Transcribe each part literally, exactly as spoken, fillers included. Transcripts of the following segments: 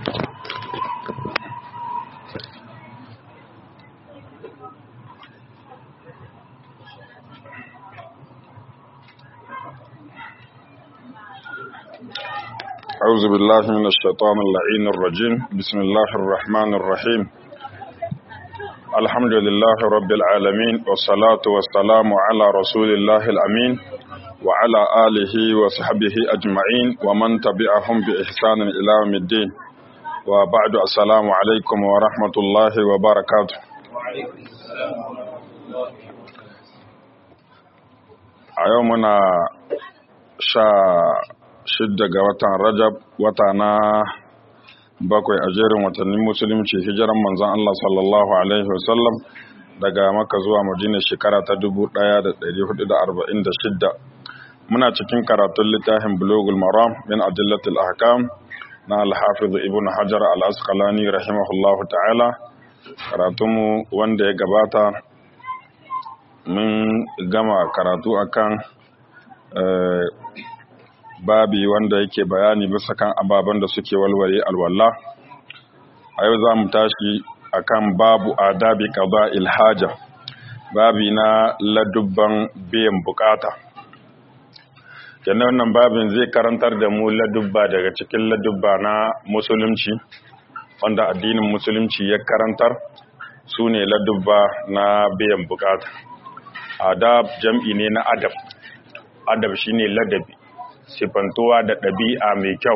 أعوذ بالله من الشيطان اللعين الرجيم. بسم الله الرحمن الرحيم. الحمد لله رب العالمين، والصلاة والسلام على رسول الله الأمين وعلى آله وصحبه أجمعين ومن تبعهم بإحسان إلى يوم الدين، وبعد. السلام عليكم ورحمة الله وبركاته. أيومنا شا shidda ga watan Rajab, wata na bakwai a jerin watannin musulunci, hijiran manzon Allah sallallahu alaihi wasallam daga Makka zuwa Madina shekara ta dubu ɗaya da ɗari hudu da arba'in da shidda. Muna cikin karatun littafin Bulughul Maram min Adillatil Ahkam na Al-Hafiz Ibn Hajar Al-Asqalani rahimahullahu ta'ala. Karatunmu wanda ya gabata mun gama karatu akan babi wanda yake bayani bisa kan ababen da suke walwale alwala. A yau za mu tashi akan babu adabi qada'il haja, babi na ladubban biyan bukata. Kenan wannan babin zai karantar da mu ladubba daga cikin ladubba na musulunci wanda addinin musulunci ya karantar, su ne ladubba na biyan bukata. Adab jam'i ne na adab. Adab shine ladabi, sifantuwa da ɗabi'a mai kyau.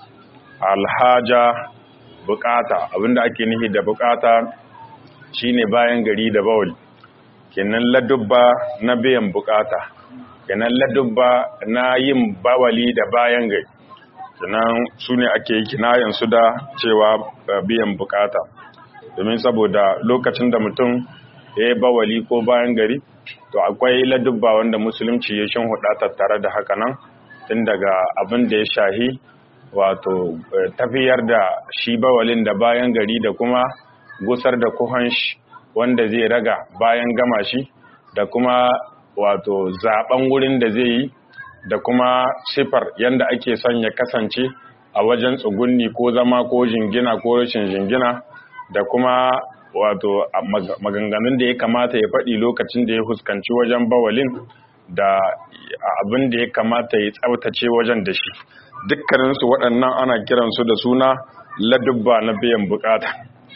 Alhaja bukata, abinda ake nufi da bukata shine bayan gari da bawali. Kenan ladubba na biyan bukata, kenan ladubba na yin bawali da bayan gari, kenan su ne ake kinayen su da cewa biyan bukata. Domin saboda lokacin da mutum ya yi bawali ko bayan gari, to akwai ladubba wanda musulunci ya shinhuɗa tattare da haka nan, tun daga abin da ya shahi wato tafiyar da shi bawalin da bayan gari da kuma gusar da kuhan shi wanda zai raga bayan gama shi, da kuma wato zaben wurin da zai yi, da kuma sifar yanda ake son ya kasance a wajen tsugunni ko zama ko jingina ko rashin jingina, da kuma wato maganganun da ya kamata ya faɗi lokacin da ya fuskanci wajen bawalin, da abin da ya kamata ya tsabtace wajen da shi. Dukkaninsu waɗannan ana kiransu da suna ladubba na biyan bukata.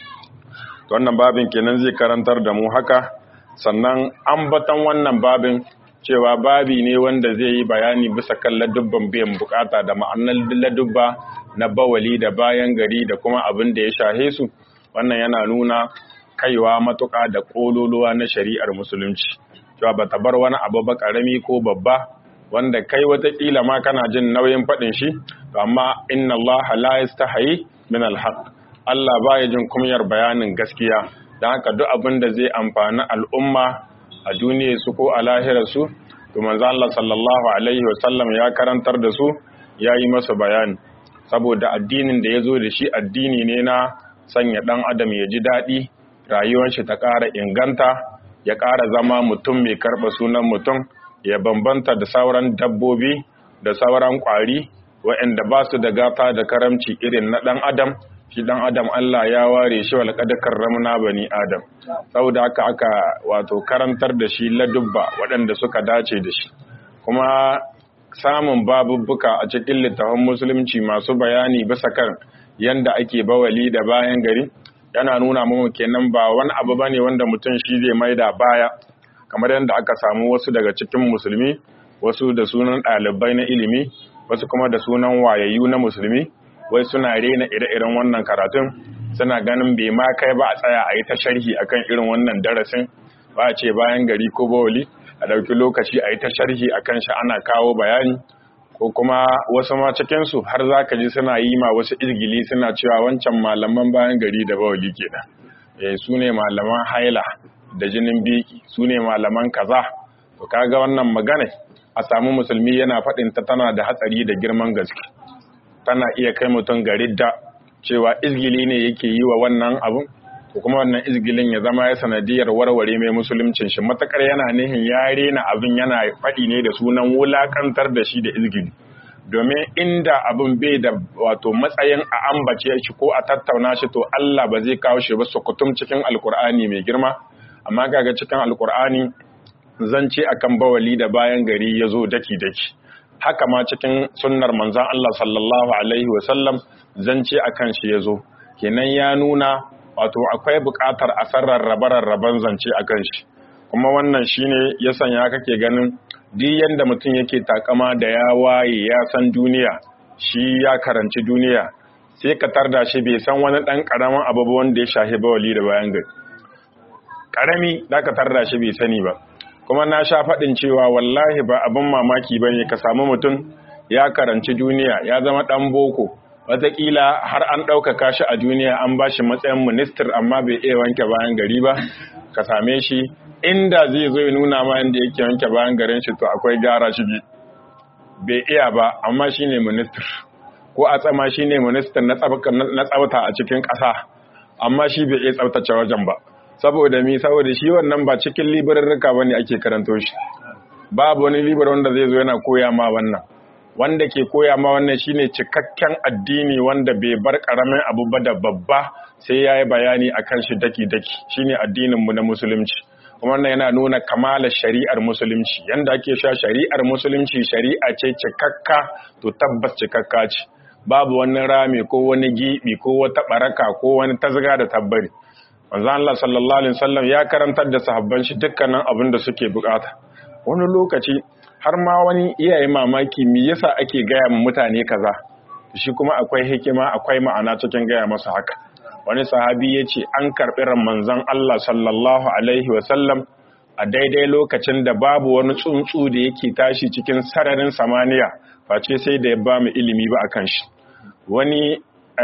Wannan babin kenan zai karantar da mu haka. Sannan ambatan wannan babin cewa babi ne wanda zai yi bayani bisa kan ladubban biyan bukata da ma'anar ladubba na bawali da bayan gari da kuma abin da ya shahe su. Wannan yana nuna kaiwa matuƙa da ƙololuwa na shari'ar musulunci. Cewa ba ta bar wani abu ba ƙarami ko babba wanda kai wataƙila ma kana jin nauyin faɗin shi, amma inna Allah la yastahi min alhaq. Allah baya jin kumyar bayanin gaskiya. Dan haka duk abin da zai amfani al'umma a duniyar su ko a lahirar su, to manzo Allah sallallahu alaihi wa sallam ya karantar da su, ya yi masa bayani. Saboda addinin da ya zo da shi addini ne na sanya ɗan adam ya ji daɗi, rayuwar shi ta ƙara inganta, ya ƙara zama mutum mai karɓa sunan mutum, ya bambanta da sauran dabbobi da sauran ƙwari waɗanda ba su da gata da karamci irin na ɗan adam. Shi ɗan adam Allah ya ware shi walƙad karramna bani adam. Saboda haka aka wato karantar da shi ladubba waɗanda suka dace da shi. Kuma samun babubbuka a cikin littafin musulunci masu bayani bisa kan yanda ake bawali da bayan gari yana nuna mu kenan ba wani abu bane wanda mutum shi zai maida baya, kamar yadda aka samu wasu daga cikin musulmi, wasu da sunan ɗalibai na ilimi, wasu kuma da sunan wayayyu na musulmi, wai suna rena ire-iren wannan karatun, suna ganin bai ma kai ba a tsaya a yi ta sharhi akan irin wannan darasin, ba a ce bayan gari ko bawali a ɗauki lokaci a yi ta sharhi akan shi ana kawo bayani. Ko kuma wasu ma cikinsu har za ka ji suna yi ma wasu izgili suna cewa wancan malaman bayan gari da bawali kenan, eh su ne malaman haila da jinin biki, su ne malaman kaza. To kaga wannan magana a samu musulmi yana faɗin ta tana da hatsari da girman gaske, tana iya kai mutum ga ridda, cewa izgili ne yake yi wa wannan abun, ko kuma wannan izgilin ya zama ya sanadiyar warware mai musuluncin shi, matakar yana nihin ya rena abin yana faɗi ne da sunan wulakantar da shi da izgili. domin inda abin bai da wato matsayin a ambace shi ko a tattauna shi to Allah ba zai kawo shi ba sukutum cikin alkur'ani mai girma. Amma kaga cikin alkur'ani zance akan bawali da bayan gari ya zo daki-daki, haka ma cikin sunnar manzan Allah sallallahu alaihi wasallam zance akan shi ya zo. Kenan ya nuna wato akwai buƙatar a sarrar rabe-raben zance akan shi, kuma wannan shine ya sanya kake ganin duk yanda mutum yake takama da ya waye ya san duniya, shi ya karanci duniya, sai ka tarda shi bai san wani ɗan ƙaramin abu wanda ya shahi bawali da bayan gari. Ƙarami da ka tarda shi bai sani ba. Kuma na sha faɗin cewa wallahi ba abin mamaki ba ne ka samu mutum ya karanci duniya, ya zama ɗan boko, wataƙila har an ɗaukaka shi a duniya an ba shi matsayin ministir amma bai iya wanke bayan gari ba. Ka same shi inda zai zo ya nuna ma inda yake wanke bayan garin shi to akwai gyara shi bai iya ba, amma shi ne ministir, ko a tsama shi ne ministir na tsabta a cikin ƙasa, amma shi bai iya tsabtace wajen ba. Saboda mi saboda shi wannan ba cikin librarruka bane ake karanto shi, babu wani libar wanda zai zo yana koya ma wannan. Wanda ke koya ma wannan shine cikakken addini wanda bai bar karamin abu ba da babba, sai yayi bayani akan shi daki daki. Shine addinin mu na musulunci. Kuma wannan yana nuna kamalar shari'ar musulunci. Yanda ake sha shari'ar musulunci shari'a ce cikakka, to tabbas cikakka ce. Babu wani rami ko wani gibi ko wata baraka ko wani tazga da tabbari. Manzon Allah sallallahu alaihi wasallam ya karantar da sahabban shi dukkanin abin da suke bukata. Wani lokaci har ma wani iyaye mamaki me yasa ake gaya ma mutane kaza, shi kuma akwai hikima akwai ma'ana cikin gaya masa haka. Wani sahabi ya ce an karɓi ran manzon Allah sallallahu alaihi wasallam a daidai lokacin da babu wani tsuntsu da yake tashi cikin sararin samaniya face sai da ya ba mu ilimi ba akan shi. Wani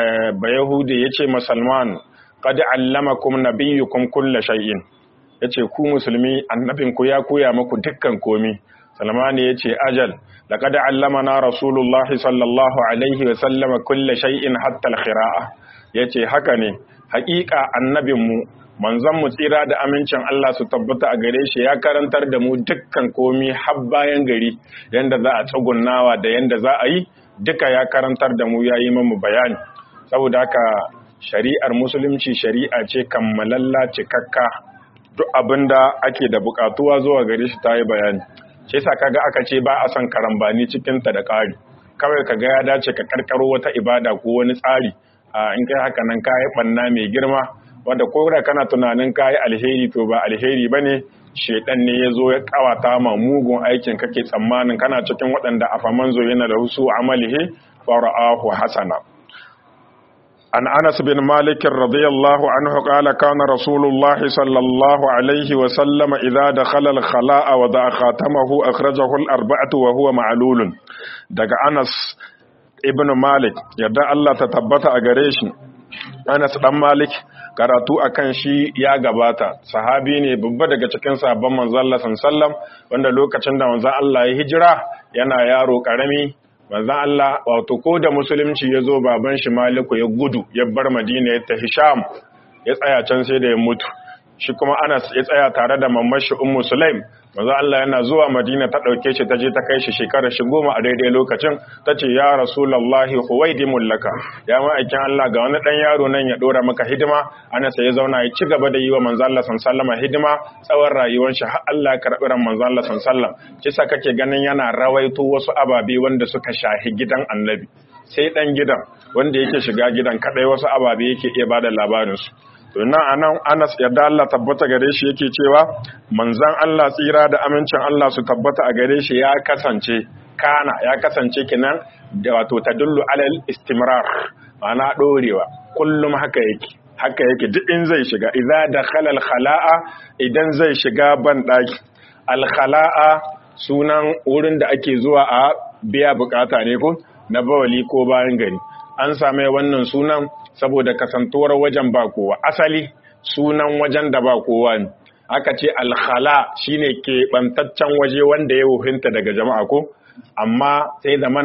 Bayahudi ya ce ma Salman, qad allamakum nabiyyukum kulla shay'in, yace ku musulmi annabinku ya koya muku dukkan komi. Salman yace ajal laqad allamana rasulullahi sallallahu alaihi wa sallam kulla shay'in hatta al-qira'a, yace haka ne, haƙiƙa annabinmu manzon mu tsira da amincin Allah su tabbata a gare shi ya karantar da mu dukkan komi har bayan gari, yanda za a tsugunnawa da yanda za a yi duka ya karantar da mu, yayi mu bayani. Saboda haka shari'ar musulunci shari'a ce kammalalla cikakka, duk abinda ake da bukatuwa zuwa gare shi ta yi bayani. Shi yasa kaga aka ce ba a son karambani cikin ta da ƙari, kawai kaga ya dace ka karkaro wata ibada ko wani tsari, a in kai haka nan kai banna mai girma, wanda ko da kana tunanin kai alheri to ba alheri bane, shedan ne yazo ya kawata ma mugun aikin kake tsammanin kana cikin waɗanda afamanzo yana da husu amalihi fara'ahu hasana. عن أنس بن مالك رضي الله عنه قال كان رسول الله صلى الله عليه وسلم إذا دخل الخلاء وضع خاتمه أخرجه الأربعة وهو معلول. دق أنس ابن مالك يدى الله تتبت أغريش. أنس بن مالك karatu akan shi ya gabata, sahabi ne babba daga cikin sahabban manzon Allah sallallahu alaihi wasallam, wanda lokacin da manzon Allah ya hijira yana yaro karami, manzon Allah wato ko da musulunci ya zo baban shi Maliku ya gudu ya bar Madina ya tafi Sham, ya tsaya can sai da ya mutu. Shi kuma Anas ya tsaya tare da mammar shi Ummu Sulaim. Manzon Allah yana zuwa Madina ta dauke shi ta je ta kai shi shekarar shi goma a daidai lokacin, tace ya Rasulullahi huwaidimul laka, ya ma'aikin Allah ga wani dan yaro nan ya dora maka hidima. Anas ya zauna ya ci gaba da yi wa manzon Allah sallallahu alaihi wasallam hidima tsawon rayuwar shi har Allah ya karbi ran manzon Allah sallallahu alaihi wasallam. Kisa kake ganin yana rawaito wasu ababe wanda suka shahi gidan Annabi, sai dan gidan wanda yake shiga gidan kadai wasu ababe yake iya bada labarin su. To nan anan Anas yadda Allah tabbata gare shi yake cewa manzon Allah tsira da amincin Allah su tabbata a gare shi ya kasance kana ya kasance kinan da wato tadullu alal istimrar, ma'ana dorewa, kullum haka yake haka yake duk in zai shiga, idza dakhala al khala'a, idan zai shiga ban daki. Al khala'a sunan wurin da ake zuwa a biya bukata ne ko na bawali ko bayan gari. An same wannan sunan saboda kasantuwar wajen ba kowa, asali sunan wajen da ba kowa ne. Aka ce alkhala shine keɓantaccen waje wanda ya wuhinta daga jama'a ko, amma sai da mana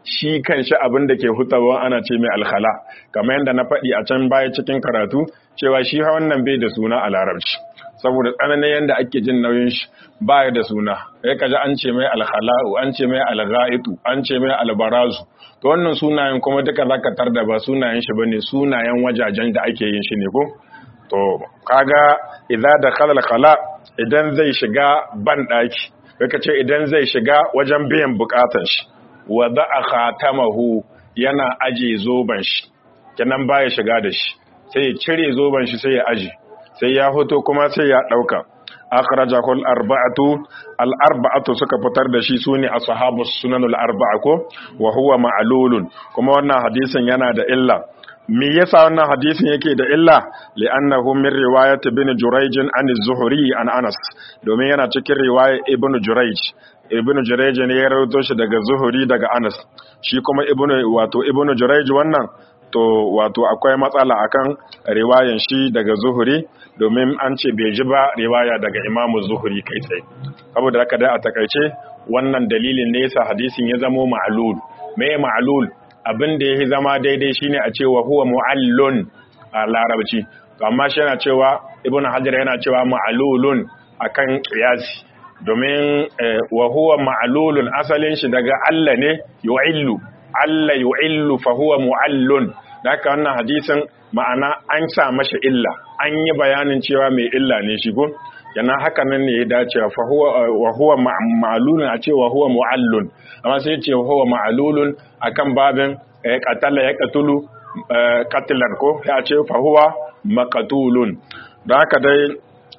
shi kanshi abin da ke hutawa ana ce mai alkhala, kamar yadda na faɗi a can baya cikin karatu cewa shi wannan bai da suna a larabci saboda tsananin yadda ake jin nauyin shi ba da suna. Ya kaji an ce mai alkhala'u, an ce mai alga'itu, an ce mai albarazu. To wannan sunayen kuma duka zaka tarda ba sunayen shi bane, sunayen wajajen da ake yin shi ne ko. To kaga idza dakhala alkhala, idan zai shiga ban daki, kaka ce idan zai shiga wajen biyan bukatun shi, wa da'a khatamahu, yana aje zoban shi, kenan baya shiga da shi, sai ya cire zoban shi sai ya aje, sai ya hoto kuma sai ya dauka. akhrajahu al-arba'atu al-arba'atu suka fitar da shi sune ashabu sunan al-arba'a ko wa huwa ma'lulun, kuma wannan hadisin yana da illa. Me yasa wannan hadisin yake da illa? Li'annahu min riwayat ibn Jurayj an az-Zuhri an Anas, domin yana cikin riwaya ibn Jurayj. Ibn Jurayj ne ya rawaito shi daga Zuhri daga Anas, shi kuma ibn wato ibn Jurayj wannan to wato akwai matsala akan riwayan shi daga Zuhri, domin an ce bai ji ba riwaya daga Imam Zuhri kai tsaye. Saboda haka dai a takaice wannan dalilin ne yasa hadisin ya zama ma'lul. Me ma'lul? Abin da yake zama daidai shine a cewa huwa mu'allun a larabci. To amma shi yana cewa Ibn Hajar yana cewa ma'lulun akan qiyasi, domin wa huwa ma'lulun asalin shi daga Allah ne yu'illu. Allah yu'illu fa huwa mu'allun. Da haka wannan hadisin ma'ana an sa mashi illa, an yi bayanin cewa mai illa ne shi ko yana haka nan ne ya dace fa huwa wa huwa ma'lulun a ce wa huwa mu'allun, amma sai ce huwa ma'lulun akan babin qatala ya qatulu qatlan ko ya ce fa huwa maqtulun. Da haka dai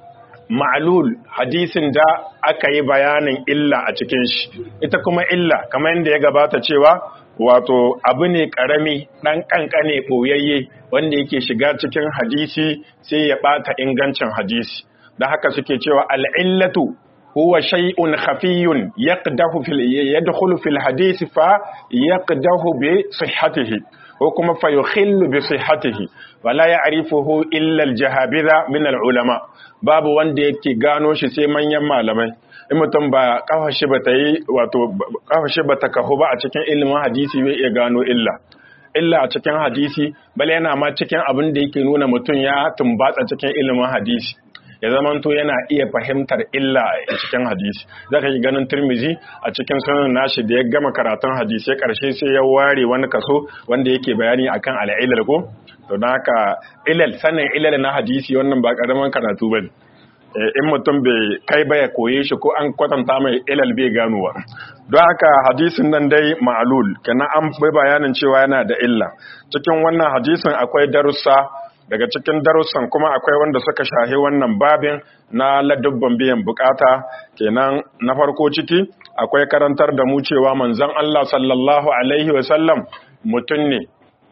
ma'lul hadisin da aka yi bayanin illa a cikin shi, ita kuma illa kamar yadda ya gabata cewa wato abu ne karami dan kankane boyayye wanda yake shiga cikin hadisi sai ya bata ingancin hadisi. Da haka suke cewa al'illatu huwa shay'un khafiyun yaqdahu fil yadkhulu fil hadisi fa yaqdahu bi sihhatihi ko kuma fa yukhillu bi sihhatihi wala ya'rifuhu illa al-jahabidha min al-ulama. Babu wanda yake gano shi sai manyan malamai. In mutum ba kafashi ba ta yi wato kafashi ba ta kahu ba a cikin ilimin hadisi bai iya gano illa illa a cikin hadisi, bale yana ma cikin abin da yake nuna mutum ya tumbatsa cikin ilimin hadisi, ya zamanto yana iya fahimtar illa a cikin hadisi. Zaka yi ganin Tirmizi a cikin sunan nashi da ya gama karatun hadisi karshe sai ya ware wani kaso wanda yake bayani akan al-ilal ko. To dan haka ilal, sanin ilal na hadisi wannan ba karaman karatu bane. In mutum bai kai ba ya koye shi ko an kwatanta mai ilal bai ganowa. Don haka hadisin nan dai ma'lul, kana an bai bayanin cewa yana da illa. Cikin wannan hadisin akwai darussa, daga cikin darussan kuma akwai wanda suka shahi wannan babin na ladubban biyan bukata. Kenan na farko ciki akwai karantar da mu cewa manzon Allah sallallahu alaihi wasallam mutum ne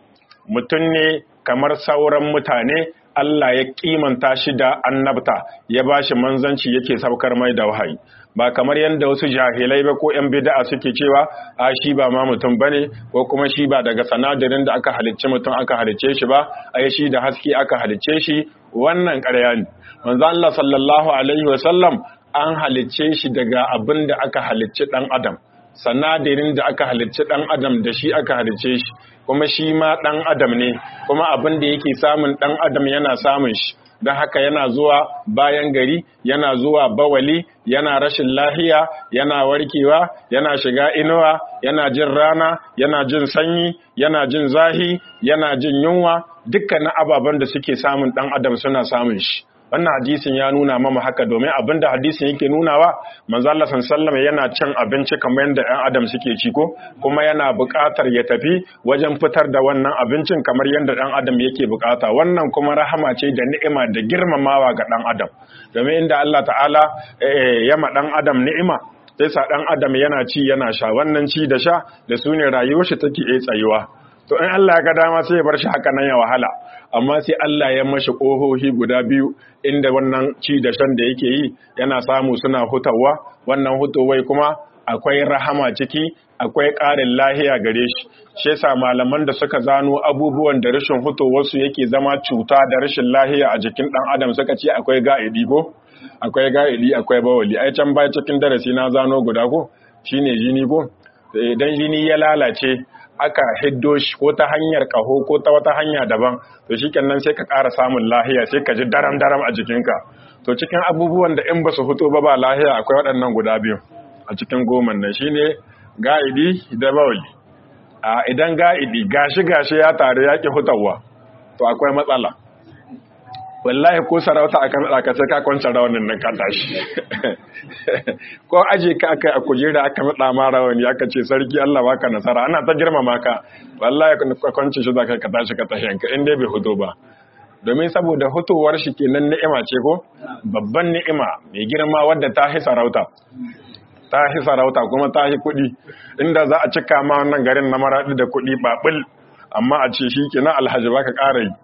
mutum ne kamar sauran mutane. Allah ya kimanta shi da annabta, ya bashi manzanci, yake saukar mai da wahayi. Ba kamar yadda wasu jahilai ba ko ƴan bid'a suke cewa a shi ba ma mutum bane, ko kuma shi ba daga sanadarin da aka halicce mutum aka halicce shi ba, ai shi da haske aka halicce shi. Wannan ƙarya ne. Manzo Allah sallallahu alaihi wasallam an halicce shi daga abin da aka halicce dan adam. Sanadarin da aka halicce dan adam da shi aka halicce shi, kuma shi ma ɗan adam ne, kuma abin da yake samun ɗan adam yana samun shi. Don haka yana zuwa bayan gari, yana zuwa bawali, yana rashin lahiya, yana warkewa, yana shiga inuwa, yana jin rana, yana jin sanyi, yana jin zahi, yana jin yunwa. Dukkanin ababen da suke samun ɗan adam suna samun shi. Wannan hadisin ya nuna mama haka, domin abinda hadisin yake nunawa manzo Allah sallallahu alaihi yana cin abinci kamar yadda ɗan adam suke ci ko, kuma yana buƙatar ya tafi wajen fitar da wannan abincin kamar yadda ɗan adam yake buƙata. Wannan kuma rahama ce da ni'ima da girmamawa ga ɗan adam, domin inda Allah ta'ala ya ma ɗan adam ni'ima sai sa ɗan adam yana ci yana sha, wannan ci da sha da su ne rayuwar shi take iya tsayuwa. To in Allah ya ga dama sai ya bar shi haka nan ya wahala, amma sai Allah ya mashi ƙohohi guda biyu inda wannan ci da shan da yake yi yana samu suna hutawa. Wannan hutowai kuma akwai rahama ciki, akwai ƙarin lahiya gare shi. Shi yasa malaman da suka zano abubuwan da rashin hutowarsu yake zama cuta da rashin lahiya a jikin ɗan adam suka ce akwai ga'idi ko, akwai ga'idi akwai bawali. Ai can baya cikin darasi na zano guda ko, shine jini ko. idan jini ya lalace aka hiddo shi ko ta hanyar kaho ko ta wata hanya daban to shikenan sai ka ƙara samun lahiya sai ka ji daram daram a jikinka to cikin abubuwan da in ba su fito ba ba lahiya akwai waɗannan guda biyu a cikin goman nan shine ga'idi da bawli a idan ga'idi gashi gashi ya tare ya ki hutawa to akwai matsala wallahi ko sarauta aka nada ka sai ka kwanta rawanin nan ka tashi ko aje ka aka a kujera aka nada ma rawani aka ce sarki Allah baka nasara ana ta girmama ka wallahi ka kwance shi zaka ka tashi ka tashi ka in dai bai hudo ba domin saboda hutowar shi kenan ni'ima ce ko babban ni'ima mai girma wadda ta hi sarauta ta hi sarauta kuma ta hi kuɗi inda za a cika ma wannan garin na Maradi da kuɗi babul amma a ce shi kenan alhaji baka ƙara yi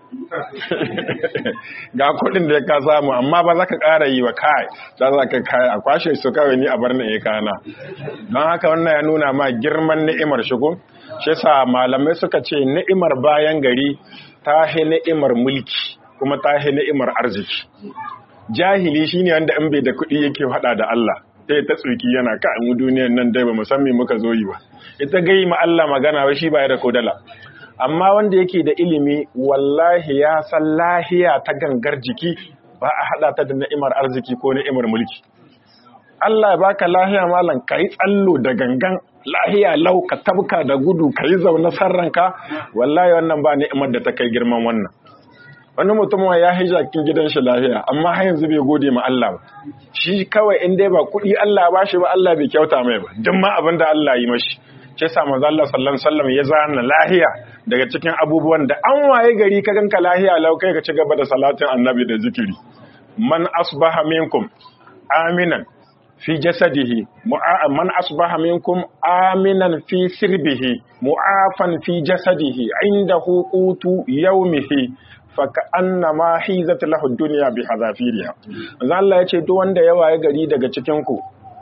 ga kuɗin da ka samu amma ba za ka ƙara yi wa kai za za ka kai a kwashe su kawai ni a bar na kana don haka wannan ya nuna ma girman ni'imar shigo shi yasa malamai suka ce ni'imar bayan gari ta hi ni'imar mulki kuma ta hi ni'imar arziki jahili shine wanda in bai da kuɗi yake faɗa da Allah sai ta tsuki yana ka mu duniyar nan dai ba mu san me muka zo yi ba ita gai ma Allah magana wai shi ba ya da kodala amma wanda yake da ilimi wallahi ya san lahiya ta gangar jiki ba a hada ta da ni'imar arziki ko ni'imar mulki Allah ya baka lahiya malam kai tsallo da gangan lahiya lau ka tabka da gudu kai zaune sarranka wallahi wannan ba ni'imar da ta kai girman wannan wani mutum ya hija kin gidan shi lahiya amma har yanzu bai gode ma Allah ba shi kawai in dai ba kuɗi Allah ba shi ba Allah bai kyauta mai ba duk ma abin da Allah yi mashi ce sa manzo Allah sallallahu alaihi wasallam ya zana lahiya daga cikin abubuwan da an waye gari ka ganka lahiya lau kai ka ci gaba da salatin annabi da zikiri man asbaha minkum aminan fi jasadihi man asbaha minkum aminan fi sirbihi mu'afan fi jasadihi indahu qutu yawmihi faka annama hizat lahu dunya bi hadafiriha manzo Allah ya ce duk wanda ya waye gari daga cikin ku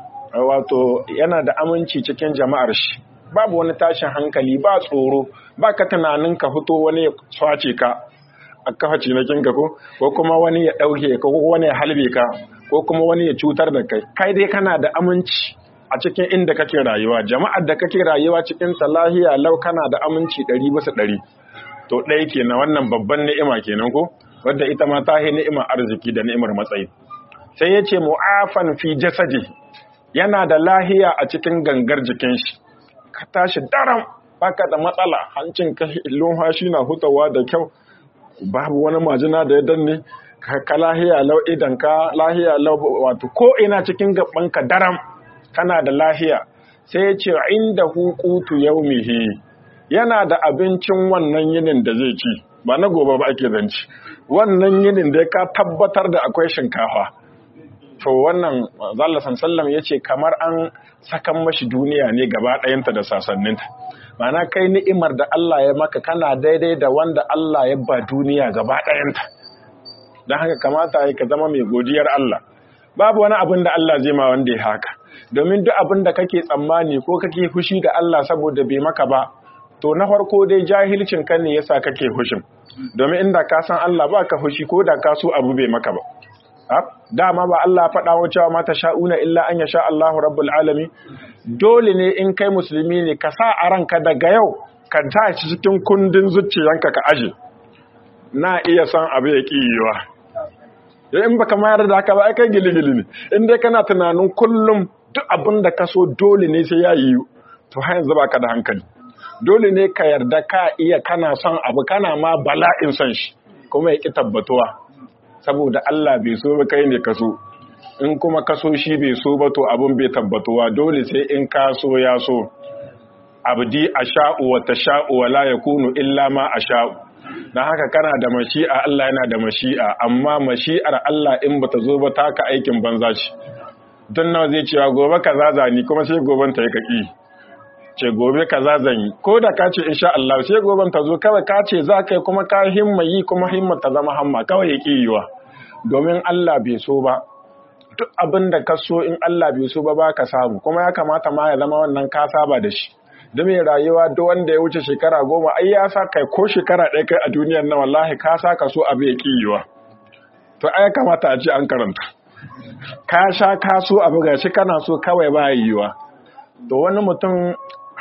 wato yana da aminci cikin jama'ar shi babu wani tashin hankali ba tsoro ba ka tunanin ka fito wani ya swace ka a kafa cinakin ka ko ko kuma wani ya dauke ka ko wani ya halbe ka ko kuma wani ya cutar da kai kai dai kana da aminci a cikin inda kake rayuwa jama'ar da kake rayuwa cikin ta lahiya lau kana da aminci ɗari bisa ɗari to ɗaya kenan wannan babban ni'ima kenan ko wadda ita ma ta yi ni'imar arziki da ni'imar matsayi sai ya ce mu'afan fi jasadi yana da lahiya a cikin gangar jikin shi ka tashi daram baka da matsala hancin ka lumfashi na hutawa da kyau babu wani majina da ya danne ka lahiya lau idan ka lahiya lau wato ko ina cikin gaban ka daram kana da lahiya sai ya ce inda hukutu yaumihi yana da abincin wannan yinin da zai ci ba na gobe ba ake zanci wannan yinin da ka tabbatar da akwai shinkafa to wannan zalla sallam ya ce kamar an sakan mashi duniya ne gaba ɗayanta da sasanninta ma'ana kai ni'imar da Allah ya maka kana daidai da wanda Allah ya ba duniya gaba ɗayanta don haka kamata ya ka zama mai godiyar Allah babu wani abin da Allah zai ma wanda ya haka domin duk abin da kake tsammani ko kake fushi da Allah saboda bai maka ba to na farko dai jahilcin kan ne yasa kake hushin domin inda ka san Allah ba ka fushi ko da ka so abu bai maka ba dama ba Allah faɗa wa cewa mata sha'una illa an yasha Allahu rabbul alamin dole ne in kai musulmi ne ka sa a ranka daga yau ka tashi cikin kundin zuciyanka ka aje na iya san abu ya kiyewa in baka mayar da haka ba ai kai giligili ne in dai kana tunanin kullum duk abin da ka so dole ne sai ya yi to har yanzu baka da hankali dole ne ka yarda ka iya kana son abu kana ma bala'in son shi kuma ya ki tabbatuwa saboda Allah bai so ba kai ne ka so in kuma ka so shi bai so ba to abun bai tabbatuwa dole sai in ka so ya so abdi asha'u wa tasha'u wa la yakunu illa ma asha'u dan haka kana da mashi'a Allah yana da mashi'a amma mashi'ar Allah in bata zo ba taka aikin banza shi don nawa zai cewa gobe kaza zani kuma sai goben ta yi kaki ce gobe kaza zan yi ko da ka ce insha Allah sai goben ta zo kawai ka ce za ka yi kuma ka himma yi kuma himma ta zama hamma kawai ya ƙi yiwa domin Allah bai so ba duk abin da ka so in Allah bai so ba ba ka samu kuma ya kamata ma ya zama wannan ka saba da shi da mai rayuwa duk wanda ya wuce shekara goma ai ya sa kai ko shekara ɗaya kai a duniyar nan wallahi ka sa ka so abu ya ƙi yiwa to ai kamata a ce an karanta ka sha ka so abu ga shi kana so kawai ba yiwa to wani mutum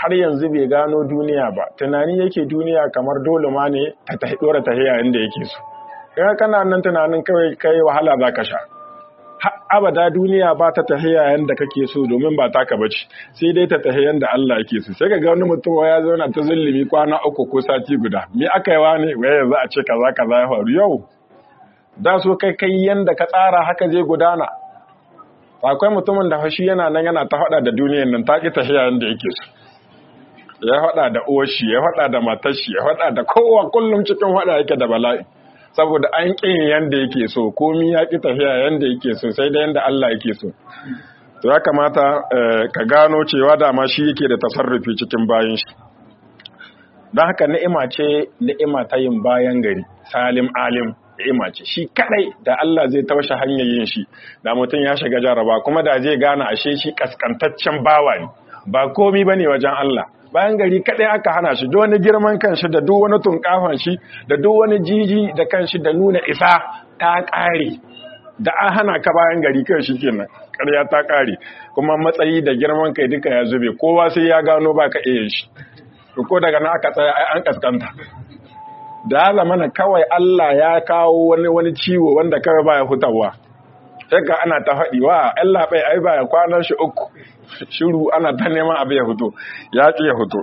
har yanzu bai gano duniya ba, tunani yake duniya kamar dole ma ne ta ta dora tahiya inda yake so. Kai kana nan tunanin kawai kai wahala zaka sha. Abada duniya ba ta tahiya yanda kake so domin ba taka bace, sai dai ta tahiya yanda Allah yake so. Sai ka ga wani mutum ya zauna ta zulumi kwana uku ko sati guda. Me aka yi wa ne? Wai yanzu a ce kaza kaza ya faru yau. Da so kai kai yanda ka tsara haka zai gudana. Akwai mutumin da fashi yana nan yana ta faɗa da duniyar nan ta ki tahiya yanda yake so. Ya faɗa da uwar shi, ya faɗa da matar shi, ya faɗa da kowa, kullum cikin faɗa yake da bala'i. Saboda an ƙin yanda yake so, komi ya ƙi tafiya yanda yake so, sai da yanda Allah yake so. To ya kamata ka gano cewa dama shi yake da tasarrufi cikin bayan shi. Don haka ni'ima ce ni'ima ta yin bayan gari, salim alim ni'ima ce. Shi kadai da Allah zai taushe hanyar yin shi, da mutum ya shiga jaraba, kuma da zai gane ashe shi kaskantaccen bawa ne, ba komi bane wajen Allah. Bayan gari kadai aka hana shi, duk wani girman kanshi da duk wani tunkafan shi da duk wani jiji da kanshi da nuna isa ta kare. Da an hana ka bayan gari kai shi kenan, ƙarya ta kare. Kuma matsayi da girman kai duka ya zube, kowa sai ya gano baka iya shi. To ko daga nan aka tsaya ai an kaskanta. Da zamana kawai Allah ya kawo wani wani ciwo wanda kawai baya hutawa. Sai ka ana ta faɗi wa Allah bai ai baya kwanan shi uku. Shiru ana ta neman abu ya fito, ya ƙi ya fito.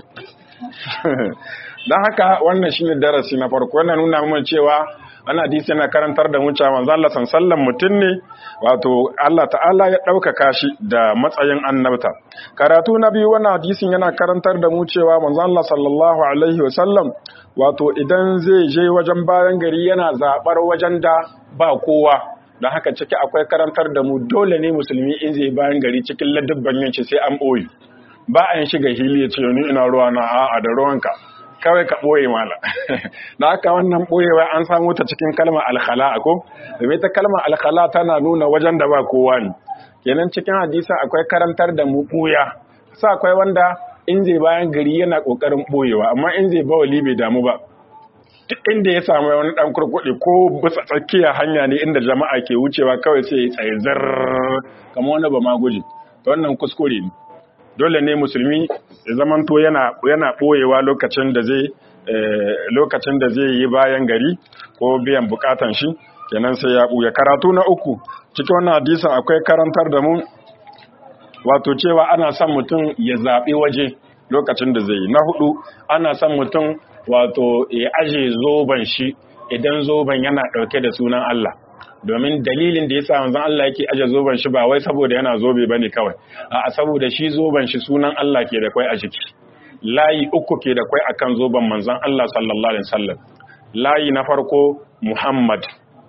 Don haka wannan shine darasi na farko, wannan nuna mun cewa ana hadisi yana karantar da mu cewa manzo Allah sallallahu mutum ne, wato Allah ta'ala ya ɗaukaka shi da matsayin annabta. Karatu na biyu, wannan hadisin yana karantar da mu cewa manzo Allah sallallahu alaihi wasallam wato idan zai je wajen bayan gari yana zaɓar wajen da ba kowa. Don haka ciki akwai karantar da mu dole ne musulmi in zai bayan gari cikin ladabban yanci sai an ɓoye. Ba a yin shiga hili ya ce ni ina ruwa na a'a da ruwanka, kawai ka ɓoye mala. Da haka wannan ɓoyewa an samu ta cikin kalmar alkhala ko? Domin ta kalmar alkhala tana nuna wajen da ba kowa ne. Kenan cikin hadisa akwai karantar da mu ɓuya. Sa akwai wanda in zai bayan gari yana ƙoƙarin ɓoyewa, amma in zai bawali bai damu ba. Duk inda ya samu wani ɗan kurkuɗi ko bisa tsakiya hanya ne inda jama'a ke wucewa kawai sai ya tsaye zar kamar wani ba ma guji. To wannan kuskure ne. Dole ne musulmi ya zamanto yana yana ɓoyewa lokacin da zai lokacin da zai yi bayan gari ko biyan bukatan shi, kenan sai ya ɓuya. Karatu na uku cikin wannan hadisin akwai karantar da mu wato cewa ana son mutum ya zaɓi waje lokacin da zai yi. Na hudu, ana son mutum wato ya aje zoben shi idan zoben yana ɗauke da sunan Allah. Domin dalilin da yasa manzon Allah yake aje zoben shi ba wai saboda yana zobe bane kawai, a'a saboda shi zoben shi sunan Allah ke da kai a jiki. Layi uku ke da kai akan zoben manzon Allah sallallahu alaihi wasallam. Layi na farko Muhammad.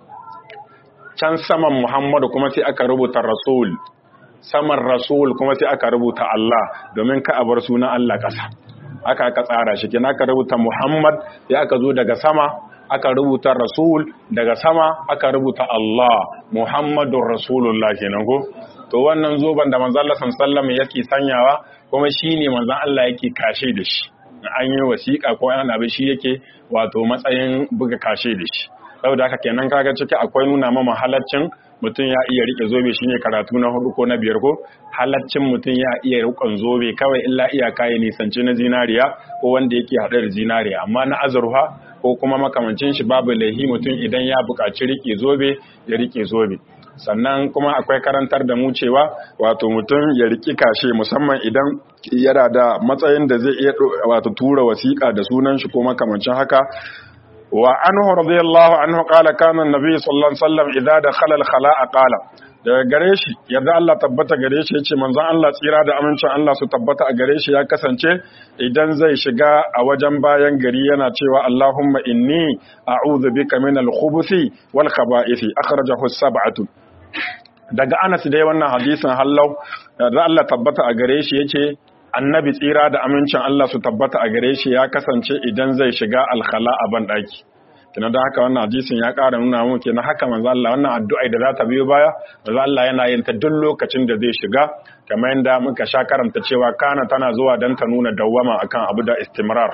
Can saman Muhammadu kuma sai aka rubuta Rasul. Saman Rasul kuma sai aka rubuta Allah, domin ka abar sunan Allah ƙasa. Aka aka tsara shi, kenan aka rubuta Muhammad, sai aka zo daga sama, aka rubuta Rasul, daga sama aka rubuta Allah, Muhammadur Rasulullah kenan ko. To wannan zoban da manzon Allah sallallahu alaihi wasallam yake sanyawa, kuma shine manzon Allah yake kashe da shi. An yi wasiƙa ko an abi shi yake wato matsayin buga kashe da shi. Saboda haka kenan kaga ciki akwai nuna mama halaccin mutum ya iya rike zobe, shine karatu na hudu ko na biyar ko halaccin mutum ya iya rikon zobe, kawai illa iyaka ya nisanci na zinariya ko wanda yake haɗa da zinariya, amma na azurfa ko kuma makamancin shi babu laihi mutum idan ya buƙaci rike zobe ya rike zobe. Sannan kuma akwai karantar da mu cewa wato mutum ya riki kashe, musamman idan yana da matsayin da zai iya wato tura wasiƙa da sunan shi ko makamancin haka. Wa anhu radiyallahu anhu qala kana an-nabi sallallahu alaihi wasallam idza dakhala al-khala'a qala, daga gare shi yadda Allah tabbata gare shi yace manzon Allah tsira da amincin Allah su tabbata a gare shi ya kasance idan zai shiga a wajen bayan gari yana cewa Allahumma inni a'udhu bika min al-khubuthi wal khaba'ith, akhrajahu as-sab'atu. Daga Anas dai wannan hadisin hallau da Allah tabbata a gare shi yace annabi tsira da amincin Allah su tabbata a gare shi ya kasance idan zai shiga alkhala a ban daki. Kina da haka wannan hadisin ya ƙara nuna mu kenan haka manzo Allah wannan addu'a da za ta biyo baya manzo Allah yana yin ta duk lokacin da zai shiga, kamar yadda muka sha karanta cewa kana tana zuwa dan ta nuna dawwama akan abu da istimrar.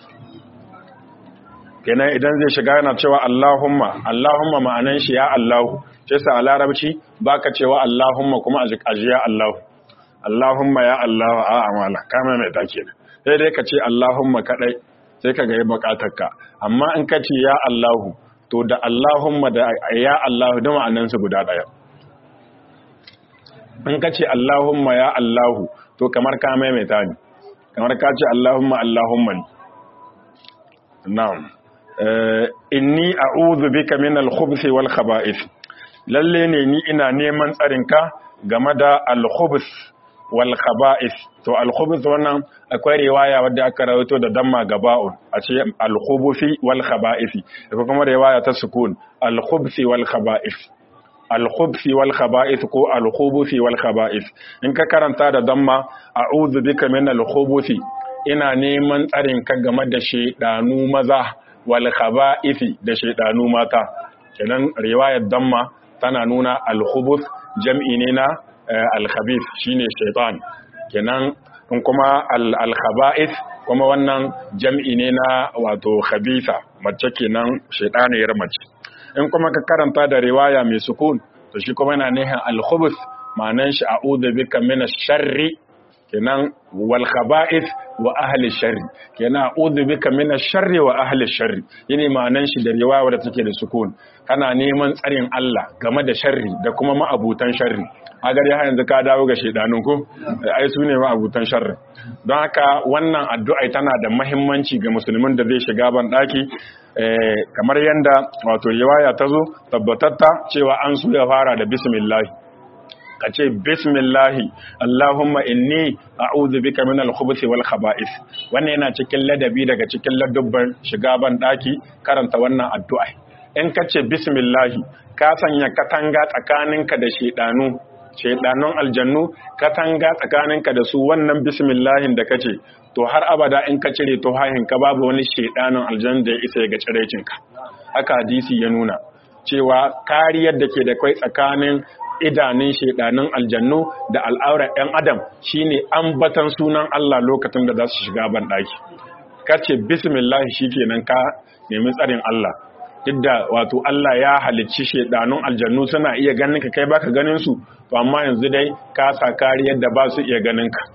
Kenan idan zai shiga yana cewa Allahumma, Allahumma ma'anan shi ya Allahu, sai sa a larabci baka cewa Allahumma kuma a ya Allahu. Allahumma ya Allah a amala kama mai take ne sai dai ka ce Allahumma kadai sai ka ga yi bukatarka. Amma in ka ce ya Allahu, to da Allahumma da ya Allahu da ma'anansu guda daya. In ka ce Allahumma ya Allahu, to kamar ka maimaita ne, kamar ka ce Allahumma Allahumma ne. Na'am. Inni a'udhu bika min al-khubuthi wal khaba'ith. Lalle ne ni ina neman tsarinka game da al-khubuth wal khaba'ith. To al-khubuth wannan akwai riwaya wadda aka rawaito da damma gaba'un, a ce al-khubuthi wal khaba'ith. Akwai kuma riwaya ta sukun al-khubuthi wal khaba'ith. Al-khubuthi wal khaba'ith ko al-khubuthi wal khaba'ith. In ka karanta da damma a'udhu bika min al-khubuthi, ina neman tsarinka game da shedanu maza wal khaba'ithi da shaydanu mata. Kenan riwayar damma tana nuna al-khubuth jam'i ne na al-khabith shine shaytan. Kenan in kuma al-khaba'ith kuma wannan jam'i ne na wato khabitha, mace kenan shaytaniyar mace. In kuma ka karanta da riwaya mai sukun, to shi kuma yana nihin al-khubuth, ma'anan shi a'udhu bika minash sharri, kenan wal khaba'ith wa ahli sharri, kenan a'udhu bika minash sharri wa ahli sharri. Yene ma'anan shi da riwaya da take da sukun, kana neman tsarin Allah game da sharri da kuma ma'abutan sharri. A gari har yanzu ka dawo ga shedanun ko ai su ne ma'abutan sharri. Don haka wannan addu'a tana da muhimmanci ga musulmin da zai shiga ban daki, kamar yanda wato riwaya ta zo tabbatatta cewa an su ya fara da bismillah. Ka ce bismillahi Allahumma inni a'udhu bika min al-khubuthi wal khaba'ith. Wannan yana cikin ladabi daga cikin ladubban shiga ban daki karanta wannan addu'a. In ka ce bismillahi, ka sanya katanga tsakaninka da shedanu, shedanun aljannu, katanga tsakaninka da su. Wannan bismillahin da kace, to har abada in ka cire to hahin ka babu wani shedanun aljannu da ya isa ya ga cirecinka. Haka hadisi ya nuna cewa kariyar da ke da kai tsakanin idanun shedanun aljannu da al'aurar ɗan adam shine ambatan sunan Allah lokacin da za su shiga ban daki. Kace bismillah shikenan ka nemi tsarin Allah. Duk da wato Allah ya halicci shedanun aljannu suna iya ganin ka, kai baka ganin su, to amma yanzu dai ka sa kariyar da ba su iya ganin ka.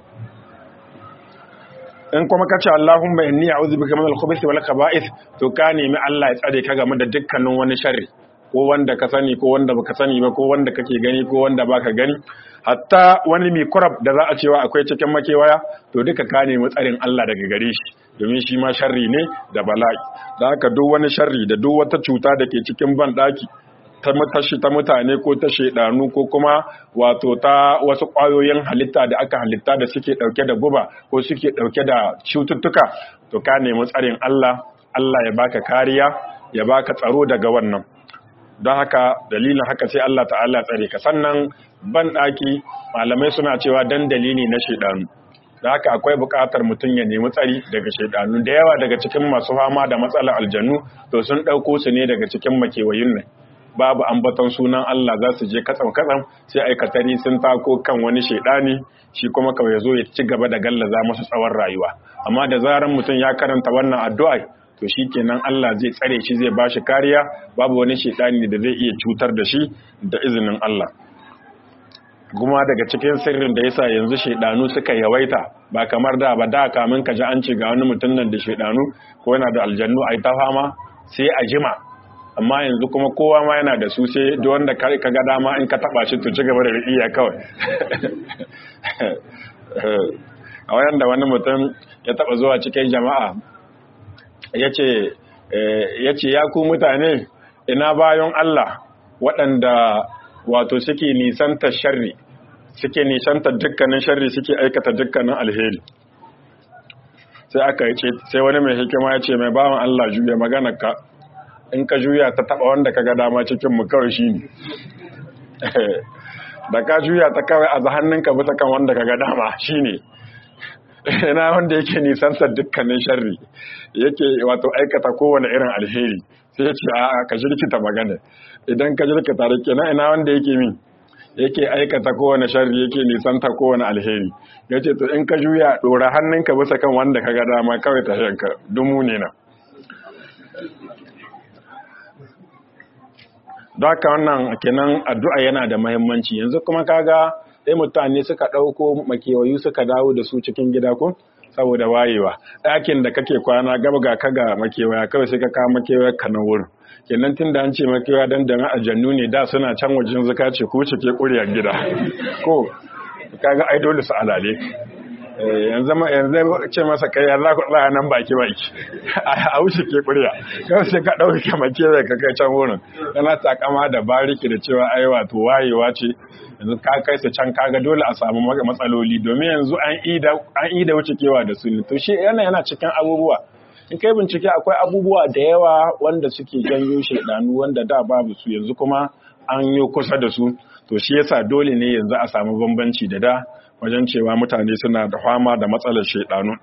In kuma kace Allahumma inni a'udhu bika min al-khubuthi wal khaba'ith, to ka nemi Allah ya tsare ka game da dukkanin wani sharri, ko wanda ka sani ko wanda baka sani ba, ko wanda kake gani ko wanda baka gani, hatta wani mikrab da za a cewa akwai cikin makewaya, to duka ka nemi tsarin Allah daga gare shi, domin shi ma sharri ne da bala'i. Da haka duk wani sharri da duk wata cuta da ke cikin ban daki, ta mutashi ta mutane ko ta shedanu ko kuma wato ta wasu ƙwayoyin halitta da aka halitta da suke dauke da guba ko suke dauke da cututtuka, to ka nemi tsarin Allah, Allah ya baka kariya, ya baka tsaro daga wannan. Don haka dalilin haka sai Allah ta'ala tsare ka. Sannan ban daki malamai suna cewa dan dalili na shedanu, da haka akwai buƙatar mutum ya nemi tsari daga shedanu. Da yawa daga cikin masu fama da matsalar aljannu, to sun ɗauko su ne daga cikin makewayin nan, babu ambaton sunan Allah, za su je katsam katsam sai aikatari sun tako kan wani shedani, shi kuma kawai ya zo ya ci gaba da gallaza masu tsawon rayuwa. Amma da zaran mutum ya karanta wannan addu'a, to shi kenan Allah zai tsare shi, zai ba shi kariya, babu wani shedani da zai iya cutar da shi da izinin Allah. Kuma daga cikin sirrin da yasa yanzu shedanu suka yawaita, ba kamar da ba, da kamin ka ji an ce ga wani mutum nan da shedanu ko yana da aljannu ai ta fama sai a jima, amma yanzu kuma kowa ma yana da su, sai duk wanda ka ga dama in ka taba shi to ci gaba da iya kawai. A wayan da wani mutum ya taba zuwa cikin jama'a yace yace ya ku mutane, ina bayan Allah waɗanda wato suke nisanta sharri, suke nisanta dukkanin sharri, suke aikata dukkanin alheri. Sai aka yi ce, sai wani mai hikima ya ce, mai bawan Allah juya maganar ka, in ka juya ta taba wanda ka ga dama cikin mu kawai shine. Da ka juya ta kawai a hannunka bisa kan wanda ka ga dama shine. Ina wanda yake nisanta dukkanin sharri, yake wato aikata kowane irin alheri, sai ya ce a ka jirkita magana. Idan ka jirkita da kenan ina wanda yake min yake aikata kowane sharri, yake nisanta kowane alheri. Ya ce to in ka juya dora hannunka bisa kan wanda ka ga dama kawai ta yanka dumu ne na. Don haka wannan kenan addu'a yana da muhimmanci. Yanzu kuma kaga sai mutane suka ɗauko makewayu suka dawo da su cikin gida ko saboda wayewa ɗakin da kake kwana gaba ga ka ga makewaya kawai sai ka kawo makewaya ka nan wurin kenan tun da an ce makewaya dan da aljannu ne da suna can wajen zuka ce ku cike ƙuryar gida ko kaga ai dole su alale yanzu yanzu ce masa kai ya za ku tsaya nan baki baki a wuce ke ƙurya kawai sai ka ɗauki makewaya ka kai can wurin yana takama da bariki da cewa ai wato wayewa ce yanzu ka kai su can kaga dole a samu matsaloli domin yanzu an yi da wuce kewa da su to shi yana yana cikin abubuwa in kai bincike akwai abubuwa da yawa wanda suke janyo shaidanu wanda da babu su yanzu kuma an yi kusa da su to shi yasa dole ne yanzu a samu bambanci da da wajen cewa mutane suna da fama da matsalar shaidanu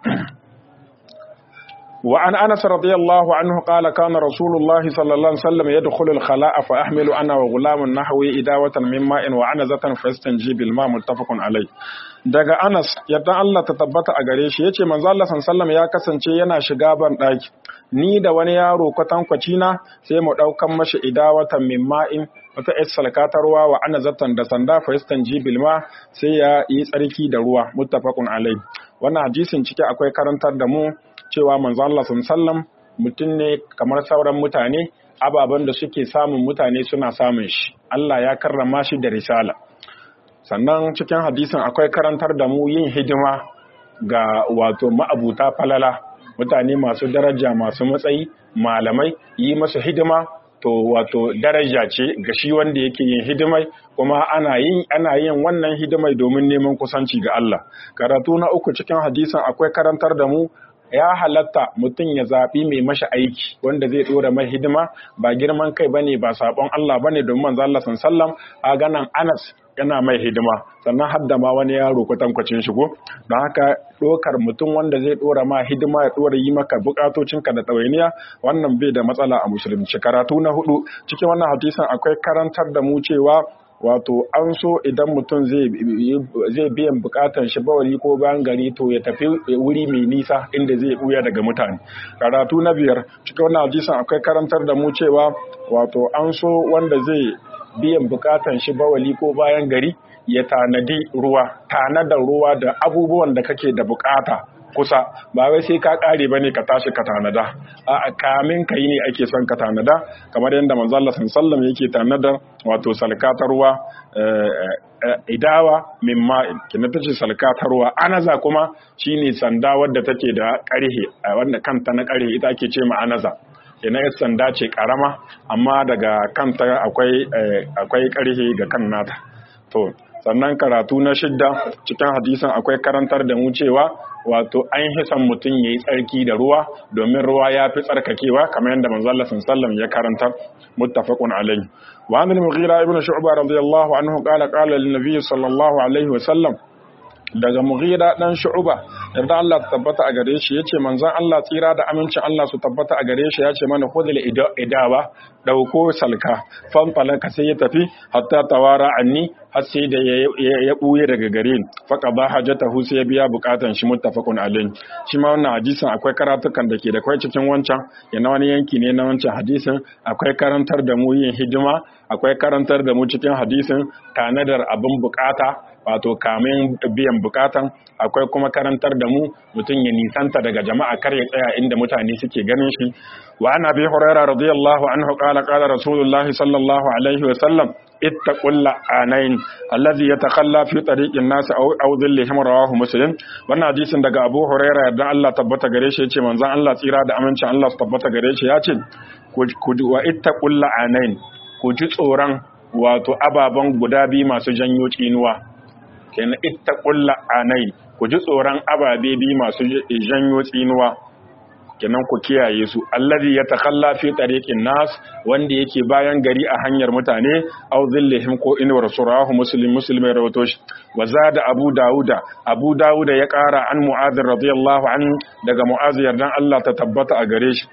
وعن أنس رضي الله عنه قال كان رسول الله صلى الله عليه وسلم يدخل الخلاء فأحمل أنا وغلام نحوي إداوة من ماء وعنزة فاستنجي بالماء متفق عليه daga Anas yadda Allah ta tabbata a gare shi yace manzo Allah sallallahu ya kasance yana shiga ban daki ni da wani yaro kwatankwaci na sai mu daukan mashi idawatan min ma'in wata issalkatarwa wa anazatan da sanda fa yastanji bil ma sai ya yi tsarki da ruwa muttafaqun alai wannan hadisin cike akwai karantar da mu cewa manzo Allah sallallahu mutum ne kamar sauran mutane ababen da suke samun mutane suna samun shi Allah ya karrama shi da risala sannan cikin hadisin akwai karantar da mu yin hidima ga wato ma'abuta falala mutane masu daraja masu matsayi malamai yi masu hidima to wato daraja ce ga shi wanda yake yin hidimai kuma ana yin ana yin wannan hidimai domin neman kusanci ga Allah karatu na uku cikin hadisin akwai karantar da mu ya halatta mutum ya zaɓi mai mashi aiki wanda zai ɗora mai hidima ba girman kai bane ba sabon Allah bane domin manzo Allah sallallahu a ganan Anas yana mai hidima sannan hadda ma wani yaro kwatankwacin shigo don haka ɗokar mutum wanda zai ɗora ma hidima ya ɗora yi maka buƙatocinka da ɗawainiya wannan bai da matsala a musulunci karatu na hudu cikin wannan hadisin akwai karantar da mu cewa wato an so idan mutum zai biyan bukatan shi bawali ko bayan gari to ya tafi wuri mai nisa inda zai buya daga mutane karatu na biyar cikin wannan hadisin akwai karantar da mu cewa wato an so wanda zai biyan bukatan shi bawali ko bayan gari ya tanadi ruwa tanadar ruwa da abubuwan da kake da bukata kusa ba wai sai ka kare bane ka tashi ka tanada a kamin kai ne ake son ka tanada kamar yadda manzo Allah sallallahu alaihi yake tanadar wato salkatarwa idawa min ma'in kina tace salkatarwa anaza kuma shine sanda wadda take da karhe wanda kanta na karhe ita ake ce ma anaza kina yar sanda ce karama amma daga kanta akwai akwai karhe ga kan nata to sannan karatu na shidda cikin hadisin akwai karantar da mu cewa wato an hisan mutum yayi tsarki da ruwa domin ruwa ya fi tsarkakewa kamar yadda manzo Allah sallallahu alaihi wasallam ya karanta muttafaqun alaihi wa an al-Mughira ibn Shu'bah radiyallahu anhu qala qala lin-nabiy sallallahu alaihi wasallam daga Mughira dan Shu'bah yadda Allah ta tabbata a gare shi yace manzon Allah tsira da amincin Allah su tabbata a gare shi yace mana khudhil idawa dauko salka fan falaka sai ya tafi hatta tawara anni har sai da ya buye daga gare ni faka ba hajatahu sai ya biya bukatan shi muttafaqun alayhi shi ma wannan hadisin akwai karatukan da ke da kai cikin wancan yana wani yanki ne na wancan hadisin akwai karantar da mu yin hidima akwai karantar da mu cikin hadisin tanadar abin bukata wato kamin biyan bukatan akwai kuma karantar da mu mutum ya nisanta daga jama'a kar ya tsaya inda mutane suke ganin shi wa ana bi hurairah radiyallahu anhu qala qala rasulullah sallallahu alaihi wa sallam ittaqul la'anain alladhi yatakhalla fi tariqin nas aw aw dhillihim rawahu muslim wannan hadisin daga Abu Hurairah da Allah tabbata gare shi yace manzon Allah tsira da amincin Allah tabbata gare shi yace ku wa ittaqul la'anain ku ji tsoron wato ababan guda biyu masu janyo tsinuwa kenan ittaqul la'anain ku ji tsoron ababe biyu masu janyo tsinuwa kenan ku kiyaye su allazi yatakhalla fi tariqin nas wanda yake bayan gari a hanyar mutane aw zillihim ko inwar surahu muslim muslim ya rawato shi wa zada abu dauda abu dauda ya kara an mu'adh radiyallahu anhu daga mu'adh yardan Allah ta tabbata a gare shi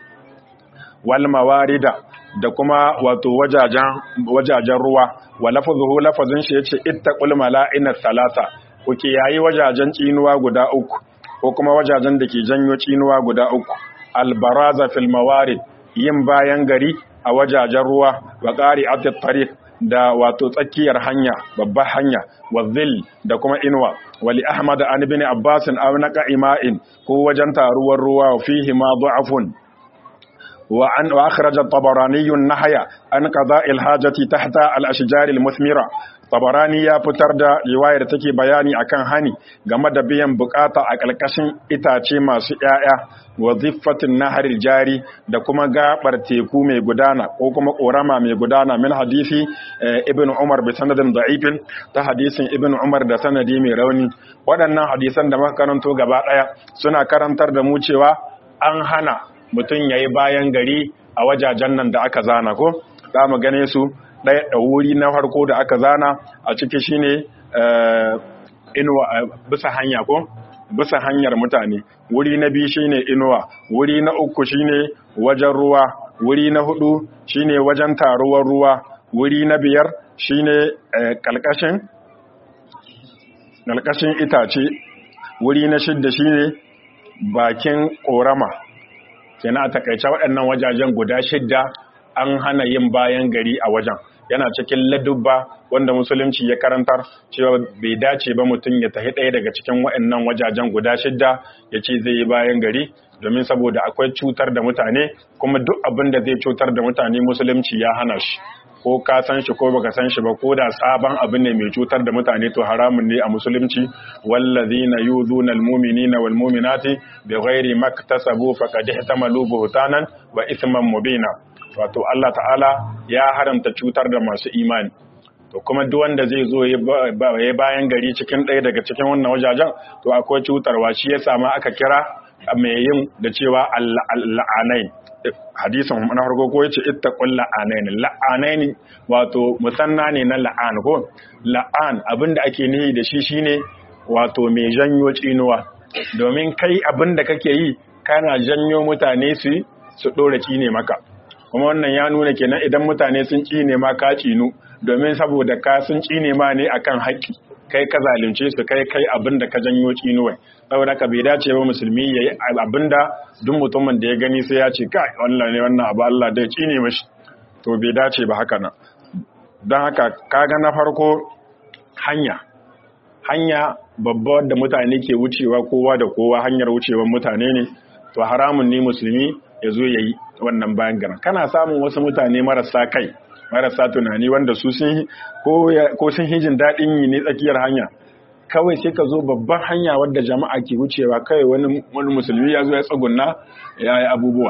wal mawarida da kuma wato wajajen wajajen ruwa wa lafazuhu lafazin shi yace ittaqul mala'ina salasa ku kiyaye wajajen tsinuwa guda uku ko kuma wajajen da ke janyo tsinuwa guda uku albaraza fil mawarid yin bayan gari a wajajen ruwa wa qari'atit tariq da wato tsakiyar hanya babbar hanya wa dhil da kuma inuwa wali ahmad an ibn abbas aw naqa ima'in ko wajen taruwar ruwa fihi ma du'afun wa an wa akhraj at-tabarani an-nahya an qada'i al-hajati tahta al-ashjar al-muthmira. Tabarani ya fitar da riwayar da take bayani akan hani game da biyan bukata a ƙarƙashin itace masu ƴaƴa wa ziffatin naharil jari da kuma gabar teku mai gudana ko kuma ƙorama mai gudana min hadisi ibn Umar bi sanadin da'ifin ta hadisin ibn Umar da sanadi mai rauni. Waɗannan hadisan da muka karanto gaba ɗaya suna karantar da mu cewa an hana mutum yayi bayan gari a wajajen nan da aka zana ko za mu gane su ɗaya da wuri na farko da aka zana a ciki shine inuwa bisa hanya ko bisa hanyar mutane. Wuri na biyu shine inuwa, wuri na uku shine wajen ruwa, wuri na hudu shine wajen taruwar ruwa, wuri na biyar shine kalkashin kalkashin itace, wuri na shidda shine bakin korama. Kenan a takaice waɗannan wajajen guda shidda an hana yin bayan gari a wajen. Yana cikin ladubba wanda musulunci ya karantar cewa bai dace ba mutum ya tafi ɗaya daga cikin waɗannan wajajen guda shidda ya ce zai yi bayan gari, domin saboda akwai cutar da mutane, kuma duk abin da zai cutar da mutane musulunci ya hana shi, ko ka san shi ko baka san shi ba, ko da sabon abin ne mai cutar da mutane to haramun ne a musulunci. wallazina yuzuna almu'minina walmu'minati bighairi maktasabu faqad ihtamalu buhtanan wa ithman mubina. Wato Allah ta'ala ya haramta cutar da masu imani, to kuma duk wanda zai zo ya bayan gari cikin ɗaya daga cikin wannan wajajen to akwai cutarwa. Shi yasa ma aka kira mai yin da cewa la'anain. Hadisin na farko ko yace ittaqul la'anain. La'anain wato musanna ne na la'an ko la'an, abinda ake nihi da shi shine wato mai janyo tsinuwa, domin kai abinda kake yi kana janyo mutane su su dora ne maka. Kuma wannan ya nuna kenan idan mutane sun ne ma ka cinu, domin saboda ka sun ne ma ne akan haƙƙi, kai ka zalunce su, kai kai abinda ka janyo tsinuwai. Saboda ka bai dace ba musulmi yayi abinda duk mutumin da ya gani sai ya ce kai wallahi ne wannan abu Allah dai cine mashi, to bai dace ba haka nan. Don haka kaga na farko hanya hanya babba da mutane ke wucewa, kowa da kowa hanyar wucewar mutane ne, to haramun ne musulmi ya zo ya yi wannan bayan garin. Kana samun wasu mutane marasa kai, marasa tunani, wanda su sun ko sun hijin daɗin yi ne tsakiyar hanya, kawai sai ka zo babban hanya wadda jama'a ke wucewa, kai wani musulmi ya zo ya tsugunna ya yi abubuwa.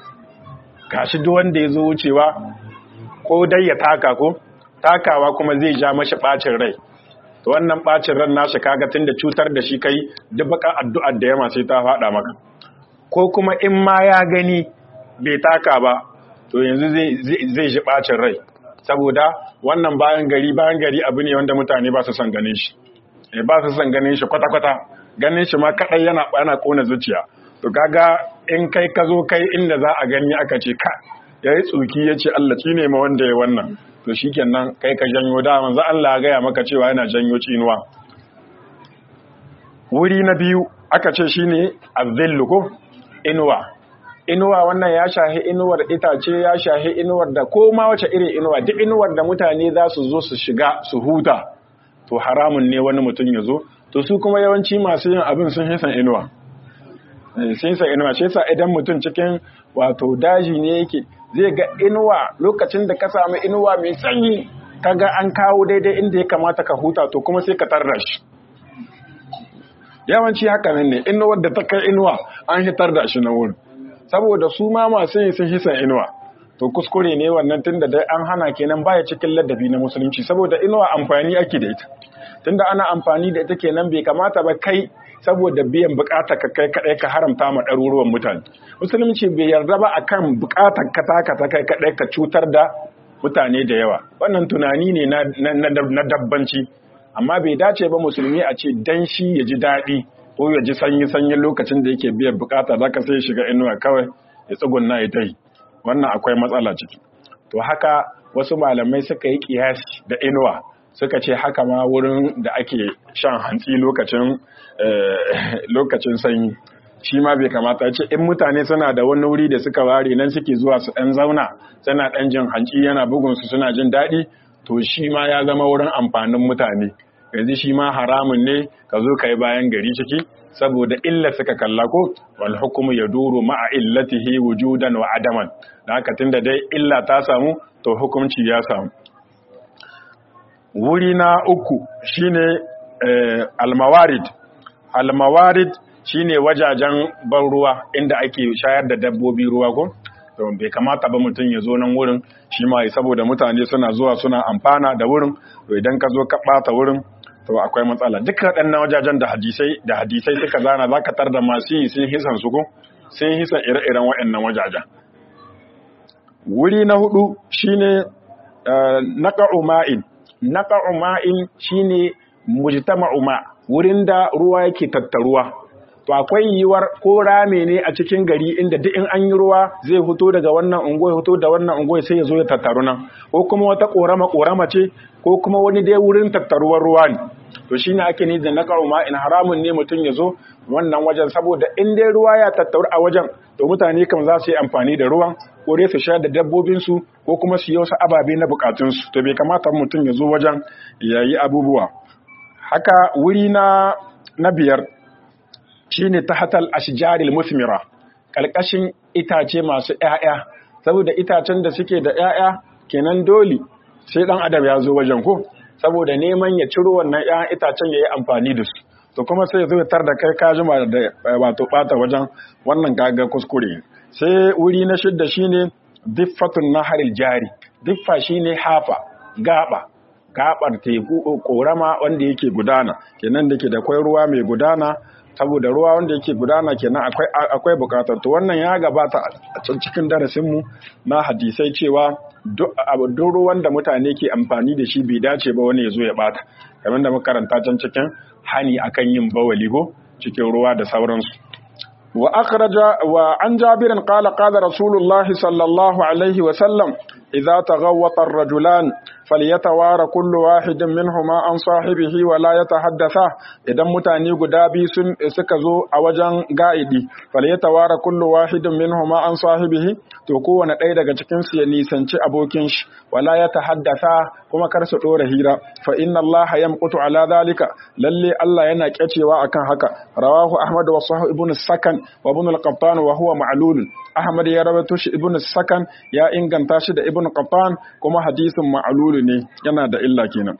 Gashi duk wanda ya zo wucewa ko dai ya taka ko takawa kuma zai ja mashi ɓacin rai, to wannan ɓacin ran nashi kaga tun da cutar da shi kai duk baka addu'ar da yama sai ta faɗa maka. Ko kuma in ma ya gani bai taka ba, to yanzu zai ji ɓacin rai, saboda wannan bayan gari bayan gari abu ne wanda mutane ba su son ganin shi, ba su son ganin shi kwata-kwata, ganin shi ma kaɗai yana yana ƙona zuciya. To kaga in kai ka zo kai inda za a gani aka ce ka ya yi tsuki ya ce Allah ci ne ma wanda ya wannan, to shi kenan kai ka janyo da manzo Allah ya gaya maka cewa yana janyo cinuwa. Wuri na biyu aka ce shine azzillu ko inuwa. Inuwa wannan ya shahi inuwar itace, ya shahi inuwar da ko ma wace irin inuwa, duk inuwar da mutane za su zo su shiga su huta, to haramun ne wani mutum ya zo. To su kuma yawanci masu yin abin sun hisan inuwa, sun hisan inuwa. Shi yasa idan mutum cikin wato daji ne yake, zai ga inuwa lokacin da ka samu inuwa mai sanyi, kaga an kawo daidai inda ya kamata ka huta, to kuma sai ka tarra shi. Yawanci haka nan ne, inuwar da ta kai inuwa an hitar da shi na wurin, saboda su ma masu yin sun hisan inuwa. To kuskure ne wannan, tunda dai an hana kenan baya cikin ladabi na musulunci, saboda inuwa amfani ake da ita. Tunda ana amfani da ita kenan bai kamata ba kai saboda biyan bukatar ka kai kadai ka haramta ma ɗaruruwan mutane. Musulunci bai yarda ba akan bukatar ka taka ta kai kadai ka cutar da mutane da yawa. Wannan tunani ne na dabbanci, amma bai dace ba musulmi a ce dan shi ya ji daɗi ko ya ji sanyi sanyin lokacin da yake biyan bukata zaka sai shiga inuwa kawai ya tsugunna ya tai. Wannan akwai matsala ciki. To haka wasu malamai suka yi kiyasi da inuwa, suka ce haka ma wurin da ake shan hantsi lokacin lokacin sanyi shi ma bai kamata. Ce in mutane suna da wani wuri da suka ware nan suke zuwa su ɗan zauna, suna ɗan jin hantsi yana bugun su suna jin daɗi, to shi ma ya zama wurin amfanin mutane yanzu shi ma haramun ne ka zo ka yi bayan gari ciki saboda illa suka kalla ko wal hukmu yaduru ma'a illatihi wujudan wa adaman dan haka tunda dai illa ta samu to hukunci ya samu. Wuri na uku shine eh, almawarid almawarid shine wajajen ban ruwa inda ake shayar da dabbobi ruwa ko to bai kamata ba mutum ya zo nan wurin shi ma saboda mutane suna zuwa suna amfana da wurin to idan ka zo ka bata wurin to akwai matsala. Duka waɗannan wajajen da hadisai da hadisai suka zana zaka tar da masu yi sun hisan su ko sun hisan ire-iren waɗannan wajajen. Wuri na hudu shine uh, naqa'u ma'in naqa'u ma'in shine mujtama'u ma wurin da ruwa yake tattaruwa to akwai yiwuwar ko rame ne a cikin gari inda duk in an yi ruwa zai fito daga wannan unguwa ya fito da wannan unguwa sai ya zo ya tattaru nan ko kuma wata korama korama ce ko kuma wani dai wurin tattaruwar ruwa ne to shine ake ni da naqa'u ma'in haramun ne mutum ya zo wannan wajen saboda in dai ruwa ya tattaru a wajen to mutane kam za su yi amfani da ruwan ko dai su sha da dabbobinsu ko kuma su yi wasu ababe na bukatunsu to bai kamata mutum ya zo wajen ya yi abubuwa. Haka wuri na na biyar shine tahatal ashjaril musmira kalkashin itace masu ƴaƴa saboda itacen da suke da ƴaƴa kenan dole sai dan adam ya zo wajen ko saboda neman ya ciro wannan ƴaƴan itacen yayi amfani da su to kuma sai zo tar da kai ka jima da wato bata wajen wannan gaga kuskure. Sai wuri na shidda shine diffatun naharil jari diffa shine hafa gaba gabar teku korama wanda yake gudana kenan dake da kwai ruwa mai gudana saboda ruwa wanda yake gudana kenan akwai akwai bukatar to wannan ya gabata a cikin darasin mu na hadisai cewa duk ruwan da mutane ke amfani da shi bai dace ba wani ya zo ya bata kamar da muka karanta can cikin hani akan yin bawali go cikin ruwa da sauransu. Wa akhraja wa an jabirin qala qala rasulullahi sallallahu alaihi wa sallam idza taghawwata ar-rajulan falyatawara kullu wahidin minhuma an sahibihi wa la yatahaddatha idan mutane guda biyu sun suka zo a wajen ga'idi falyatawara kullu wahidin minhuma an sahibihi to kowane ɗaya daga cikin su ya nisanci abokin shi wa la yatahaddatha kuma kar su dora hira fa inna allaha yamqutu ala dhalika lalle Allah yana kyacewa akan haka. Rawahu Ahmad wa Sahih ibn Sakan wa ibn al-Qattan wa huwa ma'lul. Ahmad ya rawaito shi ibn Sakan ya inganta shi da ibn Qattan kuma hadisin ma'lul ne yana da illa kenan.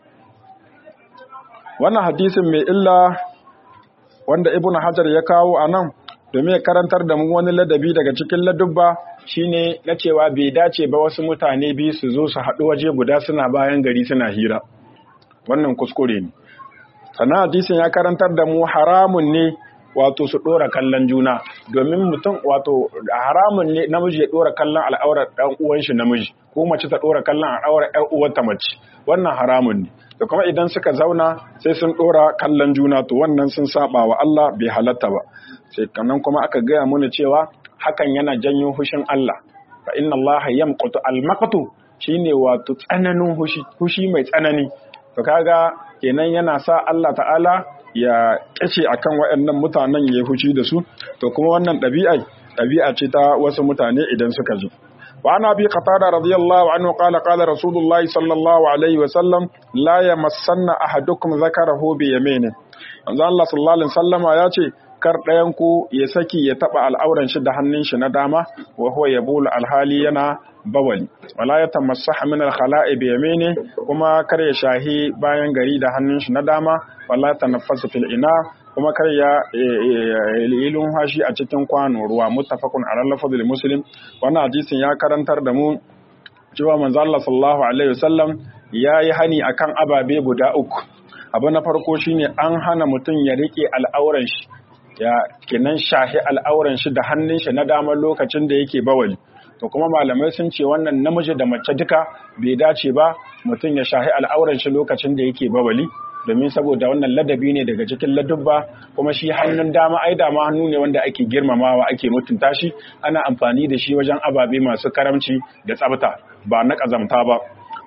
Wannan hadisin mai illa wanda ibn Hajar ya kawo anan domin ya karantar da mu wani ladabi daga cikin ladubba shine na cewa bai dace ba wasu mutane biyu su zo su haɗu waje guda suna bayan gari suna hira wannan kuskure ne. Sannan hadisin ya karantar da mu haramun ne wato su dora kallon juna domin mutum wato haramun ne namiji ya dora kallon al'aurar dan uwan shi namiji ko mace ta dora kallon al'aurar ƴan uwarta mace wannan haramun ne da kuma idan suka zauna sai sun dora kallon juna to wannan sun saba wa Allah bai halatta ba. Sai kanan kuma aka gaya mana cewa hakan yana janyo hushin Allah fa inna Allah yamqutu al-maqtu shine wato tsananin hushi hushi mai tsanani to kaga kenan yana sa Allah ta'ala ya kace akan waɗannan mutanen ya huci da su to kuma wannan ɗabi'a ɗabi'a ce ta wasu mutane idan suka zo. Wa ana bi qatada radiyallahu anhu qala qala rasulullahi sallallahu alaihi wa sallam la yamassanna ahadukum zakarahu bi yamini. Manzo Allah sallallahu alaihi wasallama ya ce kar ɗayan ku ya saki ya taba al'auran shi da hannun shi na dama wa huwa yabulu alhali yana bawali wala ya tamassaha min al-khala'i bi yamini kuma kar ya shahi bayan gari da hannun shi na dama wala tanaffasu fil ina kuma kar ya ilun hashi a cikin kwano ruwa muttafaqun ala lafzil muslim. Wannan hadisin ya karantar da mu cewa manzo Allah sallallahu alaihi wasallam yayi hani akan ababe guda uku. Abu na farko shine an hana mutum ya rike al'auran shi ya kenan shahi al'auran shi da hannun shi na dama lokacin da yake bawali to kuma malamai sun ce wannan namiji da mace duka bai dace ba mutum ya shahi al'auran shi lokacin da yake bawali domin saboda wannan ladabi ne daga cikin ladubba kuma shi hannun dama ai dama hannu ne wanda ake girmamawa ake mutunta shi ana amfani da shi wajen ababe masu karamci da tsafta ba na kazamta ba.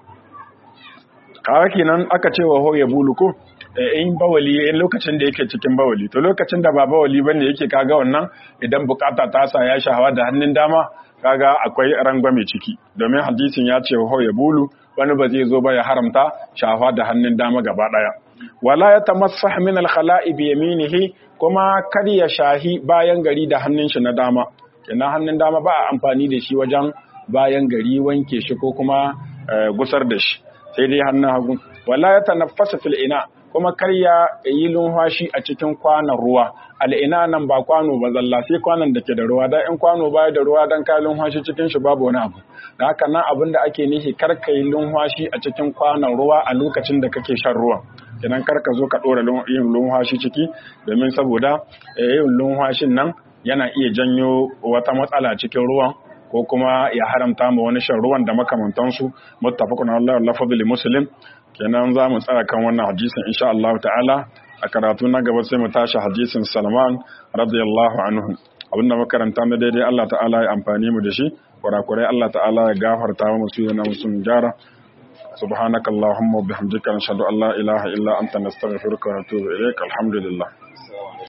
Kawai kenan aka ce wa hoye buluko in bawali in lokacin da yake cikin bawali to lokacin da ba bawali bane yake kaga wannan idan bukata ta sa ya shahawa da hannun dama kaga akwai rangwame ciki domin hadisin ya ce ho ya bulu wani ba zai zo ba ya haramta shafa da hannun dama gaba daya wala ya tamassah min al-khala'i bi yaminihi kuma kar ya shahi bayan gari da hannun shi na dama kenan hannun dama ba a amfani da shi wajen bayan gari wanke shi ko kuma gusar da shi sai dai hannun hagu wala ya tanaffasa fil ina kuma kar ya yi lumfashi a cikin kwanon ruwa al'ina nan ba kwano ba zalla sai kwanon da ke da ruwa dan in kwano baya da ruwa dan ka lumfashi cikin shi babu wani abu da haka nan abin da ake nishi kar ka yi lumfashi a cikin kwanon ruwa a lokacin da kake shan ruwa idan kar ka zo ka dora yin lumfashi ciki domin saboda yin lumfashin nan yana iya janyo wata matsala cikin ruwan ko kuma ya haramta ma wani shan ruwan da makamantansu muttafaqun alaihi wa fadli muslim kenan za mu tsaya kan wannan hadisin insha Allah ta'ala a karatu na gaba sai mu tashi hadisin Salman radiyallahu anhu abinda makaranta na daidai Allah ta'ala ya amfani mu da shi kurakurai Allah ta'ala ya gafarta mu su yana musu gyara subhanakallahumma wa bihamdika nashhadu an la ilaha illa anta nastaghfiruka wa natubu ilaik alhamdulillah